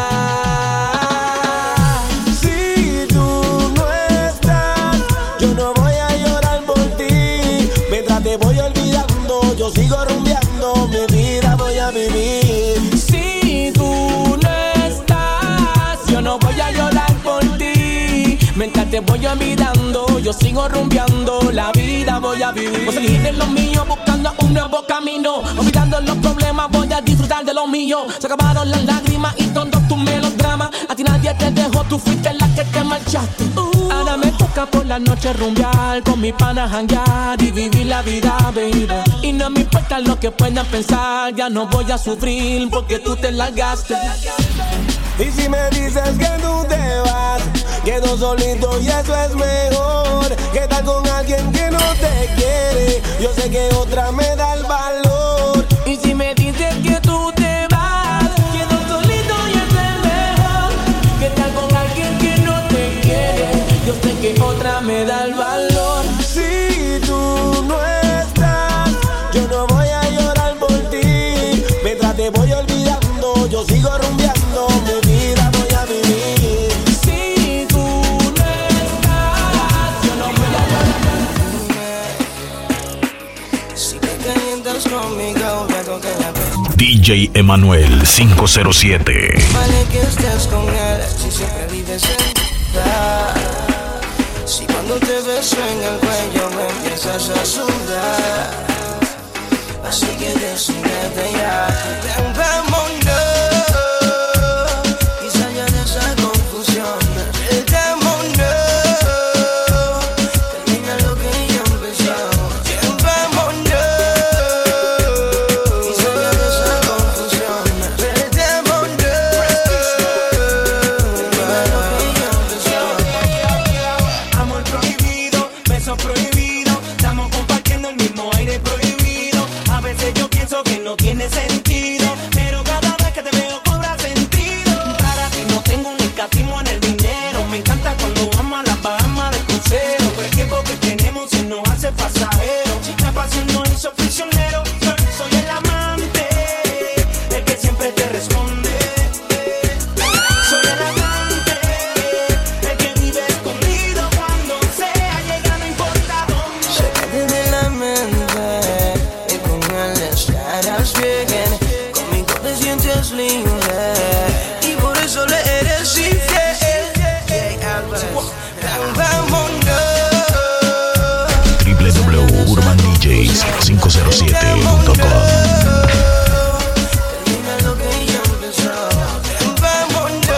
Si tú no estás, yo no voy a llorar por ti, mientras te voy olvidando, yo sigo rumbeando, mi vida voy a vivir. Si tú no estás, yo no voy a llorar por ti, mientras te voy olvidando, yo sigo rumbeando, la vida voy a vivir. Voy a seguir en lo mío, buscando un nuevo camino, olvidando los problemas, voy a disfrutar de lo mío. Se acabaron las lágrimas y todos tus melodramas, a ti nadie te dejó, tú fuiste la que te marchaste. uh. Ahora me toca por la noche rumbear, con mi pana janguear y vivir la vida, baby. Y no me importa lo que puedan pensar, ya no voy a sufrir porque tú te largaste. Y si me dices que tú te vas, quedo solito y eso es mejor que estar con alguien que no te quiere. Yo sé que otra me da el valor. Y si me dices que tú te vas, quedo solito y eso es mejor que estar con alguien que no te quiere. Yo sé que otra me da el valor. Si tú no estás, yo no voy a llorar por ti, mientras te voy olvidando, yo sigo rumbeando, mi vida voy a vivir. Si tú no estás, yo no voy a llorar. Si te calientas conmigo, me toca la vez. D J Emanuel cinco cero siete. Vale que estés con él, si siempre vives en paz. Si cuando te beso en el cuello me empiezas a sudar, así que decídete ya. Ven, vámonos y salga de esa confusión. Vámonos, termina lo que ya empezó. Ven, vámonos y salga de esa confusión. Vámonos, termina lo que ya empezó. Amor prohibido, beso prohibido, estamos compartiendo el mismo aire prohibido. A veces yo pienso que no tiene sentido, pero cada vez que te veo cobra sentido. Para ti no tengo un escatismo en el dinero, me encanta cuando vamos a las Bahamas de crucero. Pero el tiempo que tenemos se nos hace pasajero, la pasión nos hizo prisionero. Soy el amante, el que siempre te responde. Soy el amante, el que vive escondido cuando sea, llega no importa dónde. Sácate de la mente y con él estarás bien. Conmigo te sientes libre y por eso le eres infiel. Vámonos, w w w punto urban d j cinco cero siete punto com. termina lo que ya empezó. Vámonos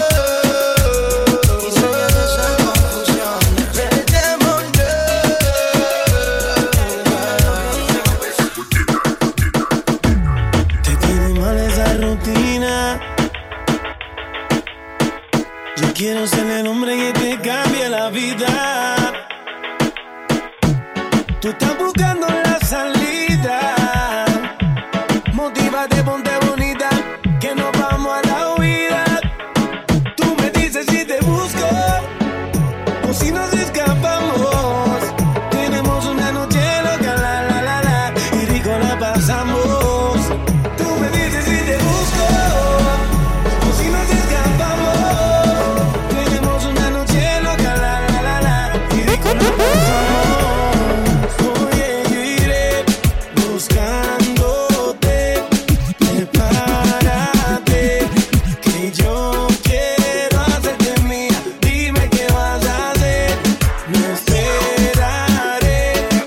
y salga de esa confusión. Vámonos. Te tiene mal esa rutina. Yo quiero ser el hombre que te cambie la vida. Tú estás buscando la salida. Motívate, ponte bonita, que nos vamos a la huida. Tú me dices si te busco o si nos escapamos. Tenemos una noche loca, la la la la, y rico la pasamos. Tú me dices si te busco o si nos escapamos. Tenemos una noche loca, la la la la, y rico la pasamos. Oye, yo iré buscándote, prepárate, que yo quiero hacerte mía. Dime qué vas a hacer, no esperaré.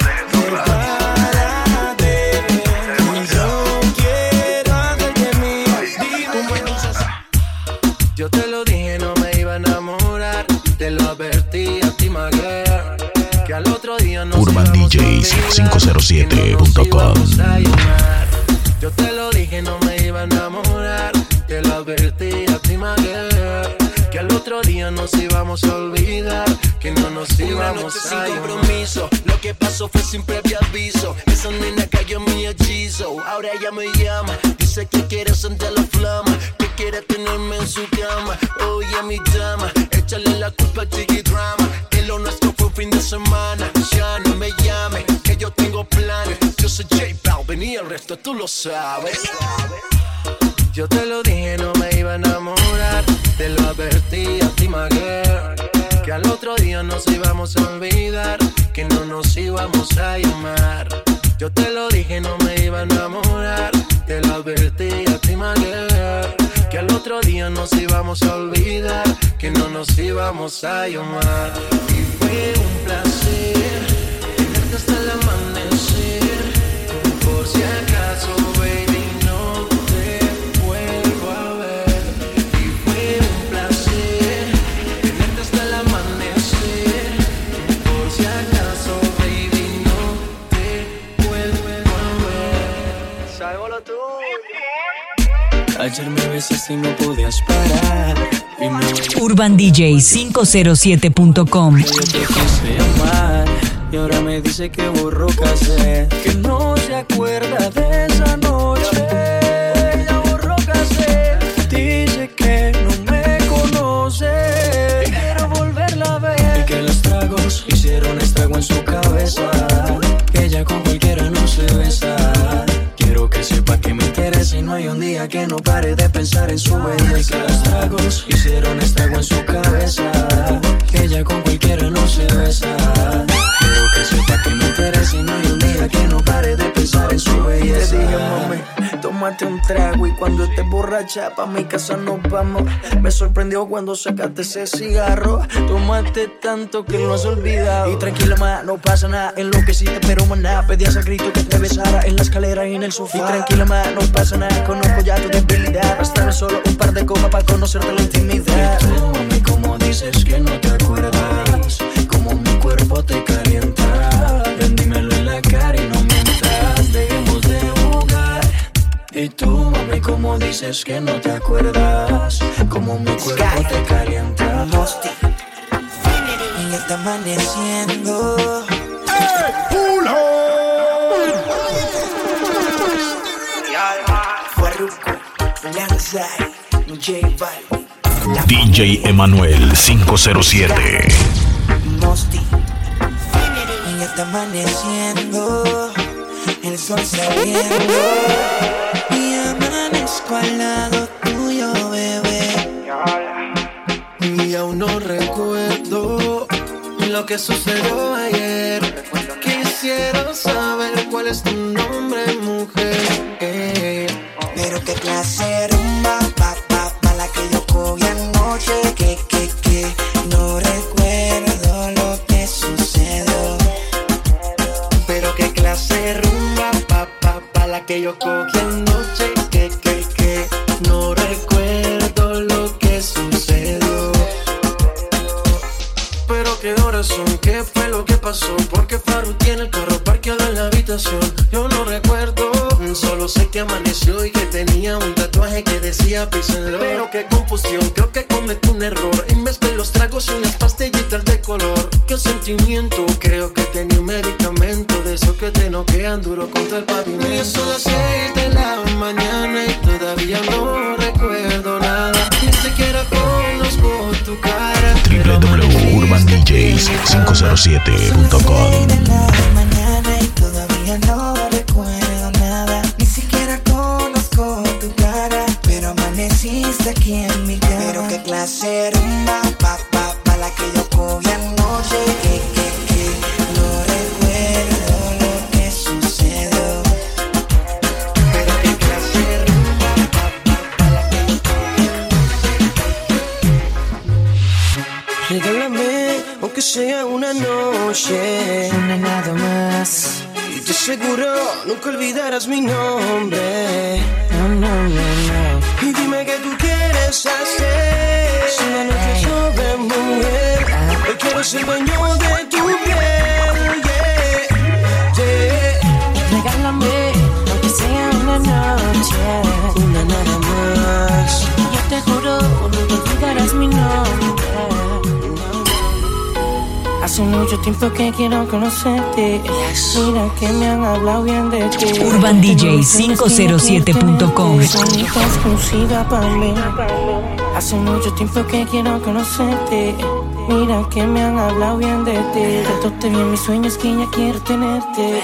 Prepárate, que yo quiero hacerte mía. Dime. Yo te lo dije, no me iba a enamorar. Te lo advertí a ti, my girl, que al otro día nos urban d íbamos a j olvidar, cinco cero siete que no punto nos com. íbamos a llamar. Yo te lo dije, no me iba a enamorar. Te lo advertí a ti, my girl, que al otro día nos íbamos a olvidar, que no nos Una íbamos noche a sin llamar. compromiso, lo que pasó fue sin previo aviso. Esa nena cayó en mi hechizo. hizo, ahora ella me llama. Dice que quiere sentir la flama, que quiere tenerme en su cama. Oye, mi dama, échale la culpa al Chiqui Drama, que lo nuestro fue un fin de semana. Ya no me llame, que yo tengo planes. Yo soy J Balvin y el resto tú lo sabes. Yo te lo dije, no me iba a enamorar. Te lo advertí a ti, my girl, que al otro día nos íbamos a olvidar, que no nos íbamos a llamar. Yo te lo dije, no me iba a enamorar. Te lo advertí a ti, my girl, que al otro día nos íbamos a olvidar, que no nos íbamos a llamar. Y fue un placer tenerte hasta el amanecer. Por si acaso, baby, no te vuelvo a ver. Y fue un placer tenerte hasta el amanecer. Por si acaso, baby, no te vuelvo a ver. Sábalo tú. Ayer me besaste y no podías parar. Y me... Urban D J cinco cero siete punto com. Yo te quise amar y ahora me dice que borró cassette, que no se acuerda de esa noche. Ya borró cassette. Dice que no me conoce, que quiero volverla a ver, y que los tragos hicieron estrago en su cabeza, que ella con cualquiera no se besa. Quiero que sepa que me interesa y no hay un día que no pare de pensar en su belleza. Que los tragos hicieron estrago en su cabeza, que ella con cualquiera no se besa. Quiero que sepa que me interesa y no hay un día que no pare de pensar en su belleza. Te dije, mami, tómate un trago y cuando estés borracha pa' mi casa nos vamos. Me sorprendió cuando sacaste ese cigarro. Tomaste tanto que lo has olvidado. Y tranquila, ma, no pasa nada. En lo que sí te pero maná, pedías a grito que te besara en la escalera y en el sofá. Y tranquila, ma, no pasa nada. Conozco ya tu debilidad. Bastarme solo un par de copas para conocerte la intimidad. Y tú, mami, como dices que no te acuerdas, como mi cuerpo te calienta. Ven, dímelo en la cara y no mientas. Dejemos de jugar. Y tú, mami, como dices que no te acuerdas, como mi cuerpo te calienta. Y ya está amaneciendo. Farruko, Lanzai, J Balvin, D J Emanuel cinco cero siete. Mosti. Y ya está amaneciendo, el sol saliendo, y amanezco al lado tuyo, bebé. Y aún no recuerdo lo que sucedió ayer. Quisiera saber cuál es tu nombre, mujer. Eh. Pero qué clase de rumba, pa, pa, pa, la que yo cogí anoche. Que, que, que, no recuerdo lo que sucedió. Pero qué clase de rumba, pa, pa, pa, la que yo cogí anoche. Que, que, que, no recuerdo lo que sucedió. Pero qué horas son, qué fue lo que pasó. Porque Faru tiene el carro parqueado en la habitación. Yo no recuerdo, solo sé que amaneció y que tenía un tatuaje que decía peace and love. Pero qué confusión, creo que cometí un error. Y mezclé los tragos y unas pastillitas de color. Qué sentimiento, creo que tenía un medicamento de esos que te noquean duro contra el pavimento. Y son las seis de la mañana y todavía no recuerdo nada. Ni siquiera conozco tu cara. w w w punto urban d js cinco cero siete punto com. De la mañana y todavía no recuerdo nada. Ni siquiera conozco tu cara, pero amaneciste aquí en mi cama. Pero qué clase de rumba, pa, pa, pa, la que yo cogí anoche. Que, que, que, no recuerdo lo que sucedió. Pero qué clase de rumba, pa, pa, pa, la que yo cogí anoche. Regálame, aunque sea una noche, una nada más. y te aseguro nunca olvidarás mi nombre. No, no, no, no. Y dime qué tú quieres hacer. Si una noche sobre mujer, hoy quiero ser dueño de tu piel. Yeah, yeah. Regálame, aunque sea una noche, una nada más. y yo te juro nunca olvidarás mi nombre. Hace mucho tiempo que quiero conocerte. Mira que me han hablado bien de ti. urban d j cinco cero siete punto com. Sonita exclusiva para mí. Hace mucho tiempo que quiero conocerte. Mira que me han hablado bien de ti. Tanto te vi en mis sueños que ya quiero tenerte.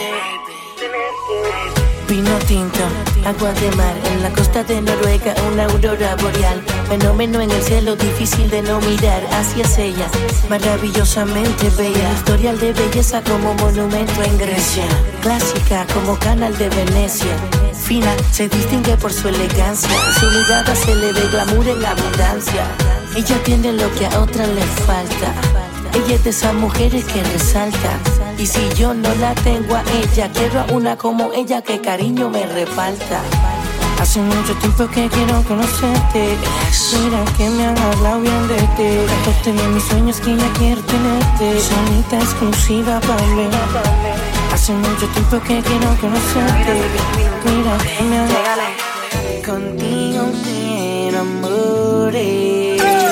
Vino tinto, agua de mar, en la costa de Noruega, una aurora boreal. Fenómeno en el cielo, difícil de no mirar. Hacia ella, maravillosamente bella. Historial de belleza como monumento en Grecia. Clásica como canal de Venecia. Fina, se distingue por su elegancia. Su mirada se le ve glamour en abundancia. Ella tiene lo que a otras le falta. Ella es de esas mujeres que resalta. Y si yo no la tengo a ella, quiero a una como ella que cariño me reparta. Hace mucho tiempo que quiero conocerte. Mira que me han hablado bien de ti. Tanto te vi en mis sueños que ya quiero tenerte. Sonita exclusiva para mí. Hace mucho tiempo que quiero conocerte. Mira que me han hablado. Contigo me enamoré.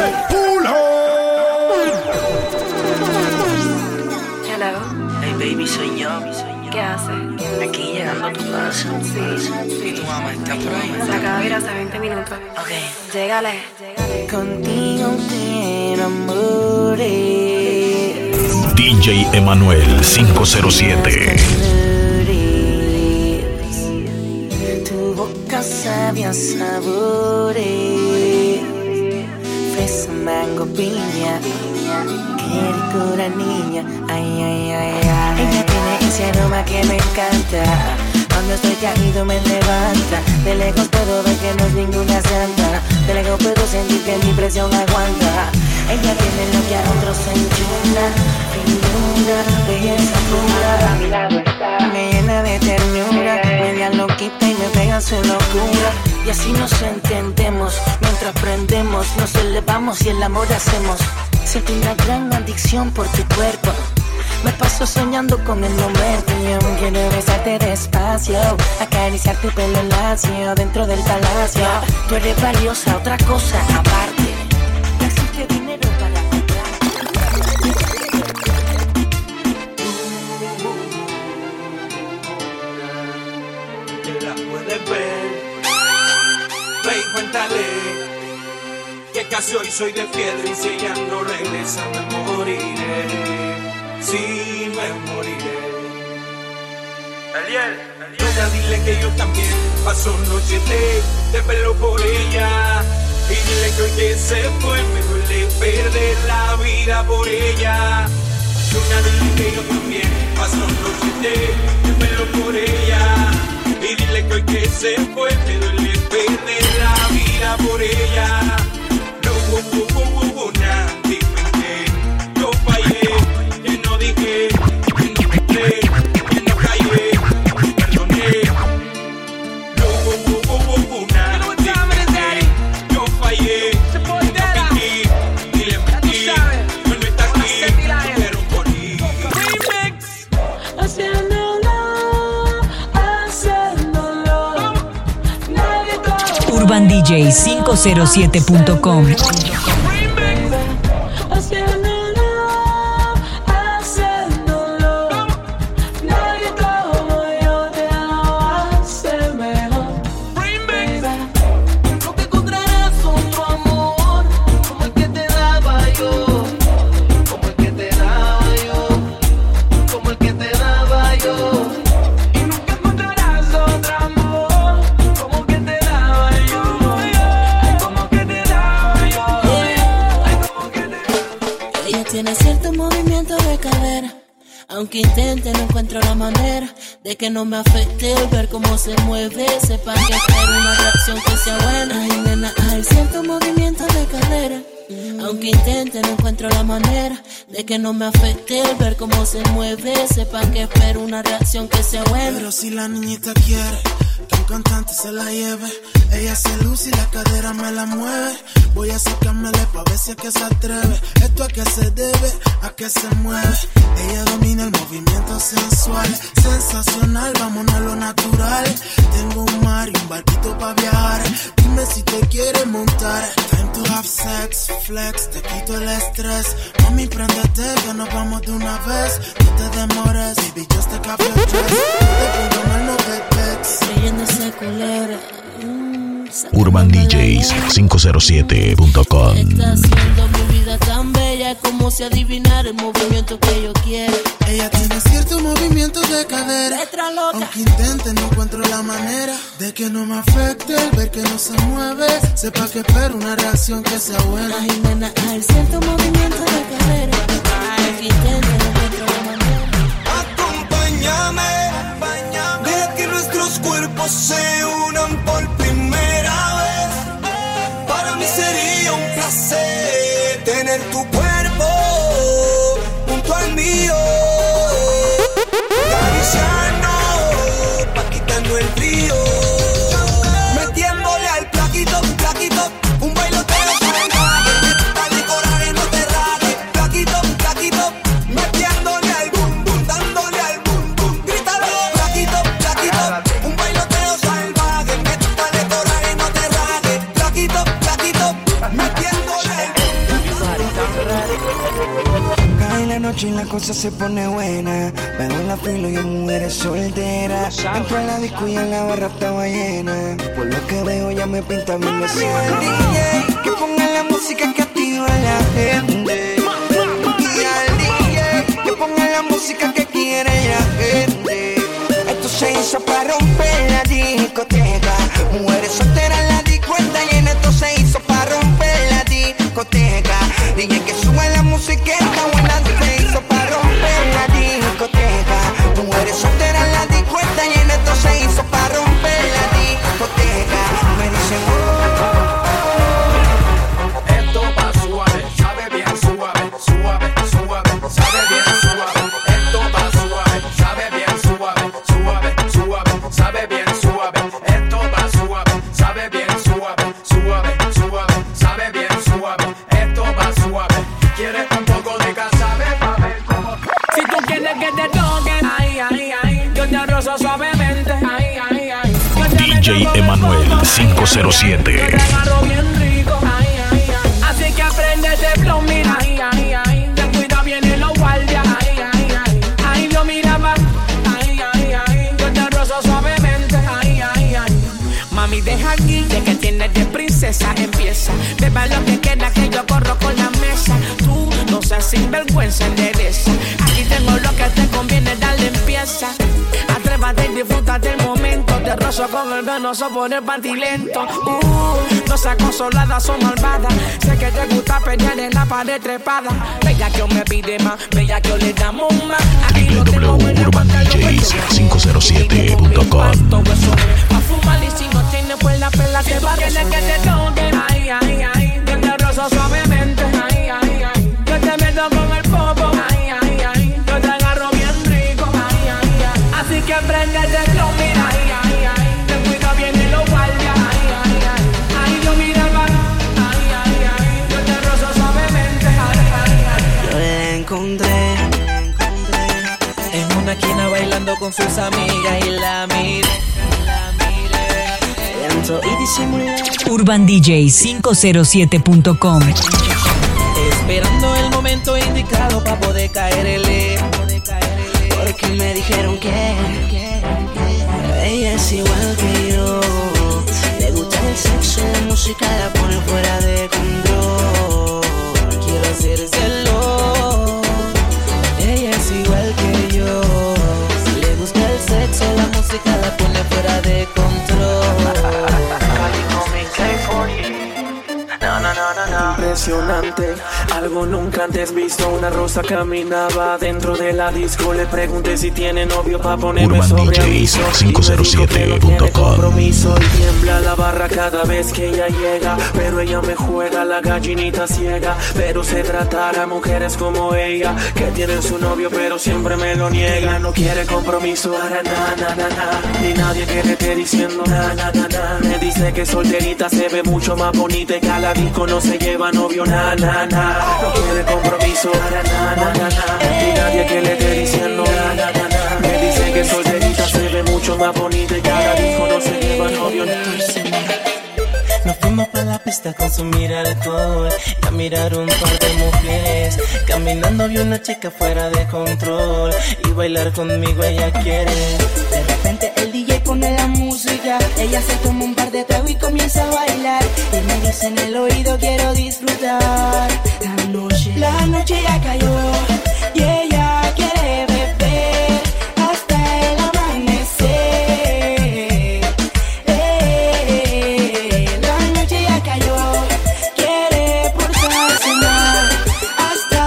Baby, soy yo. ¿Qué haces? Aquí llegando a tu casa. Sí. ¿Y tu mamá está por ahí? Se acaba de ir hace veinte minutos. Ok. Llégale. Contigo me enamoré. D J Emanuel cinco cero siete. Tu boca sabia sabores. Fresa, mango, piña. Qué ricura niña, ay, ay, ay, ay. Ella tiene ese aroma que me encanta. Cuando estoy caído me levanta. De lejos puedo ver que no es ninguna santa. De lejos puedo sentir que mi presión aguanta. Ella tiene lo que a otros se enchula. Finura, belleza pura. A mi lado está. Me llena de ternura. Media loquita y me pega su locura. Y así nos entendemos. Mientras prendemos, nos elevamos y el amor hacemos. Siento una gran adicción por tu cuerpo. Me paso soñando con el momento. Yo quiero besarte despacio, acariciar tu pelo lacio dentro del palacio. Tú eres valiosa, otra cosa aparte. No existe dinero para comprar. Te la puedes ver. Ve y cuéntale que casi hoy soy de piedra y si ella no regresa me moriré. Sí, me moriré. Eliel, Eliel. Dile que yo también paso noches de, de pelo por ella. Y dile que hoy que se fue me duele perder la vida por ella. Luna, dile que yo también paso noches de, de pelo por ella. Y dile que hoy que se fue me duele perder la vida por ella. No, uh, uh, uh, uh, uh, nah, dime que yo fallé, que no dije, que no pensé, que no callé, perdoné. No, uh, uh, uh, uh, uh, nah, dime que yo fallé, que no mentí, ni le mentí, no está aquí, pero por mí. Haciéndolo, haciéndolo. Nadie como urban d j cinco cero siete punto com. Haciéndolo, haciéndolo. Nadie como yo te lo hace mejor. No te encontrarás otro amor como el que te daba yo, como el que te daba yo, como el que te daba yo. Y nunca encontrarás otro amor como el que te daba yo, como que te daba yo, como que te daba. Ella tiene cierto movimiento de cadera. Aunque intente, no encuentro la manera de que no me afecte el ver cómo se mueve. Sepa que espero una reacción que sea buena. Ay, nena, hay cierto movimiento de cadera. Aunque intente, no encuentro la manera de que no me afecte el ver cómo se mueve. Sepa que espero una reacción que sea buena. Pero si la niñita quiere que un cantante se la lleve, ella se luce y la cadera me la mueve. Voy a sacármele pa' ver si es que se atreve. Esto a qué se debe, a qué se mueve. Ella domina el movimiento sensual, sensacional, vámonos a lo natural. Tengo un mar y un barquito pa' viajar. Dime si te quieres montar. Time to have sex, flex, te quito el estrés. Mami, préndete, que nos vamos de una vez. No te demores, baby, just take off your dress. No te pongo mal, no te vex. Leyendo esa culera. Urban D Js cinco cero siete punto com. Está haciendo mi vida tan bella como si adivinara el movimiento que yo quiero. Ella tiene ciertos movimientos de cadera. Aunque intente, no encuentro la manera de que no me afecte el ver que no se mueve. Sepa que espero una reacción que sea buena. Ay, nena, hay ciertos movimientos de cadera. Aunque intente, no encuentro la manera. Acompáñame, deja que nuestros cuerpos se unan por primera vez. Para mí sería un placer tener tu cuerpo junto al mío, acariciarnos pa' quitarnos el frío, metiéndole al plaquito, plaquito, un bailoteo salvaje, para decorar y no te rajes, plaquito, plaquito, metiéndole al boom, boom, dándole al boom, boom, grítalo, plaquito, plaquito, un bailoteo salvaje, para decorar y no te rajes, plaquito, plaquito, metiéndole al Cae la noche y la cosa se pone buena. Veo en la fila y en mujeres solteras. Entro a la disco y en la barra estaba llena. Por lo que veo ya me pinta mi mesera. El D J que ponga la música que activa a la gente. Y al D J que ponga la música que quiere la gente. Esto se hizo para romper la discoteca. Mujeres solteras en la disco está llena. Esto se hizo para romper la discoteca. D J que sube la música está buena. Se hizo para romper la discoteca. Mujeres solteras en la disco está llena. Esto se hizo para romper la discoteca. Me dicen oh. Esto va suave, sabe bien suave, suave, suave, sabe bien suave. Esto va suave, sabe bien suave, suave, suave, sabe bien suave. Esto va suave, sabe bien suave, suave, suave, sabe bien suave. Esto va suave. ¿Quieres un poco de casabe pa' ver cómo? Si tú quieres que te toquen, ay, ay, ay, yo te rozo suavemente, ay, ay, ay. D J Emanuel cinco cero siete. Te agarro bien rico, ay, ay, ay. Así que aprende de flow, mira, ay, ay, ay. Ten cuidado, vienen los guardias, ay, ay, ay. Ay, Dios, mira, va, ay, ay, ay. Yo te rozo suavemente, ay, ay, ay. Mami, deja aquí, de que tienes de princesa, empieza. Beba lo que queda, que yo corro con la mesa. Tú no seas sinvergüenza, endereza. Aquí tengo lo que te conviene, dale empieza. Atrévate y disfruta del momento. Te rozo con el venoso por el pantilento. Uh, no seas consolada, son malvadas. Sé que te gusta pelear en la pared trepada. Bella que yo me pide más, bella que yo le damos más. w w w punto urban d js cinco cero siete punto com. Pa' fumar y si no tienes pues la pela te va a tener que te toquen. Ay, ay, ay, yo te rozo suavemente. Ay, ay, ay, yo te meto con el popo. Ay, ay, ay, yo te agarro bien rico. Ay, ay, ay, así que prendete el flow, mira. Ay, ay, ay, ten cuidado, vienen los guardias. Ay, ay, ay, ay, yo mira el bar. Ay, ay, ay, yo te rozo suavemente. Ay, ay, ay. Yo la encontré en una esquina bailando con sus amigas y la miré, la miré. lento y disimulé. urban d j cinco cero siete punto com. Esperando el momento indicado para poder caerle. Porque me dijeron que ella es igual que yo. Le gusta el sexo, la música la pone fuera de control. Quiero hacérselo. Ella es igual que yo. Le gusta el sexo, la música la pone fuera de control. No, no, no, no, no. Impresionante, algo nunca antes visto. Una rosa caminaba dentro de la disco. Le pregunté si tiene novio pa' ponerme urban sobre d aviso. js cinco cero siete punto com. Compromiso y tiembla la barra cada vez que ella llega. Pero ella me juega la gallinita ciega. Pero se tratará mujeres como ella, que tienen su novio pero siempre me lo niega. No quiere compromiso, na, na, na, na, na. Ni nadie que le esté diciendo na, na, na, na. Me dice que solterita se ve mucho más bonita y que a la disco no se lleva novio, na, na, na. No quiere compromiso, na, na, na, na, na. Ni nadie que le esté diciendo na, na, na, na. Me dice que solterita se ve mucho más bonita y que a la disco no se lleva novio, na. No Nos fuimos para la pista a consumir alcohol y a mirar un par de mujeres. Caminando vi una chica fuera de control y bailar conmigo ella quiere. De repente el D J pone la música, ella se toma un par de tragos y comienza a bailar. Y me dice en el oído quiero disfrutar la noche. La noche ya cayó y ella quiere beber hasta el amanecer. Eh, la noche ya cayó, quiere portarse más hasta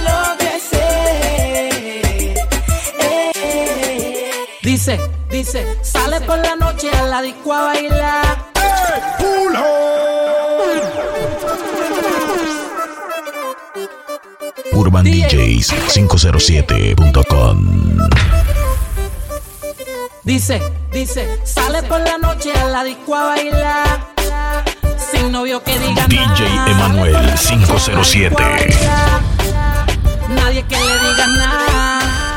enloquecer. Eh, Dice, dice, sale por la noche a la disco a bailar. Urban D Js cinco cero siete punto com. Dice, dice, sale por la noche a la disco a bailar. Sin novio que diga D nada. J Emanuel cinco cero siete. Nadie que le diga nada.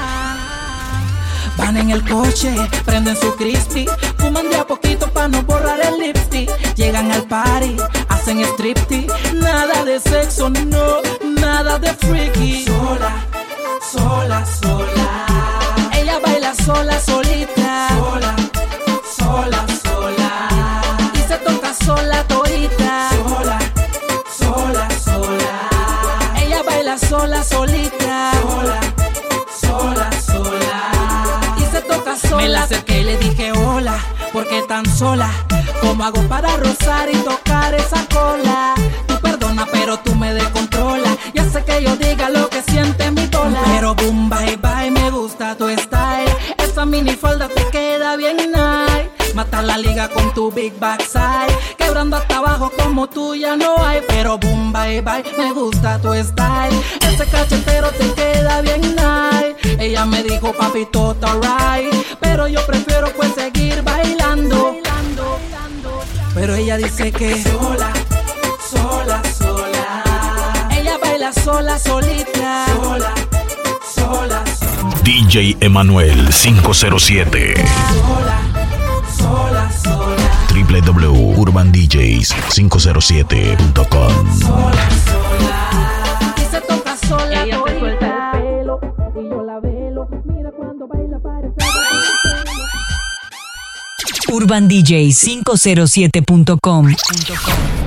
Van en el coche, prenden su crispy, fuman de a poquito pa' no borrar el lipstick. Llegan al party, hacen striptease. Nada de sexo, no, nada de freaky. Sola, sola, sola. Ella baila sola, solita. Sola, sola, sola. Y se toca sola, todita. Sola, sola, sola. Ella baila sola, solita. Sola, sola, sola. Me la acerqué y le dije hola, ¿por qué tan sola? ¿Cómo hago para rozar y tocar esa cola? Tú perdona, pero tú me descontrolas. Ya sé que yo diga lo que siente mi bola. Pero boom, bye, bye, me gusta tu style. Esa minifalda te queda bien nice. Mata la liga con tu big backside. Quebrando hasta abajo como tú ya no hay. Pero boom, bye, bye, me gusta tu style. Ese cachetero te queda bien nice. Ella me dijo, papi, todo alright. Pero yo prefiero pues seguir bailando. Pero ella dice que sola, sola, sola. Ella baila sola, solita. Sola, sola, sola. D J Emanuel cinco cero siete. Sola, sola, sola. w w w punto urban d js cinco cero siete punto com. Sola, sola. Y se toca sola. Ella se suelta el pelo y yo la velo. Mira cuando baila parece urban d j cinco cero siete punto com.